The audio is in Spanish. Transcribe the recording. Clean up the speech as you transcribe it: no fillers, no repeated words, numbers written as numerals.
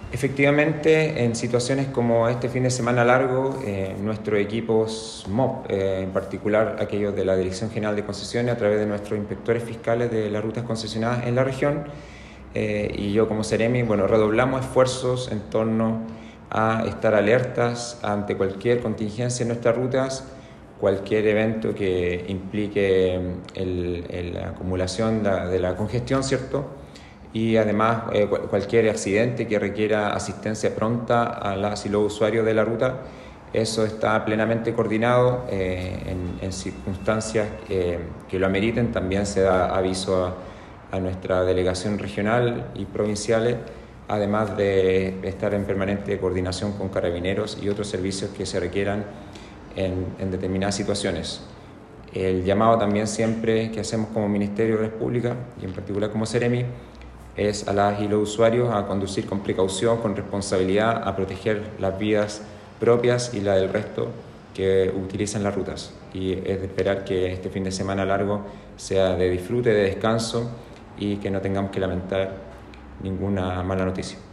Efectivamente, en situaciones como este fin de semana largo, nuestros equipos MOP, en particular aquellos de la Dirección General de Concesiones, a través de nuestros inspectores fiscales de las rutas concesionadas en la región, y yo como Seremi, redoblamos esfuerzos en torno a estar alertas ante cualquier contingencia en nuestras rutas, cualquier evento que implique la acumulación de la congestión, ¿cierto? Y además cualquier accidente que requiera asistencia pronta a las y los usuarios de la ruta, eso está plenamente coordinado en circunstancias que lo ameriten. También se da aviso a nuestra delegación regional y provinciales, además de estar en permanente coordinación con carabineros y otros servicios que se requieran en determinadas situaciones. El llamado también siempre que hacemos como Ministerio de la República y en particular como Seremi es a las y los usuarios a conducir con precaución, con responsabilidad, a proteger las vidas propias y la del resto que utilizan las rutas. Y es de esperar que este fin de semana largo sea de disfrute, de descanso y que no tengamos que lamentar ninguna mala noticia.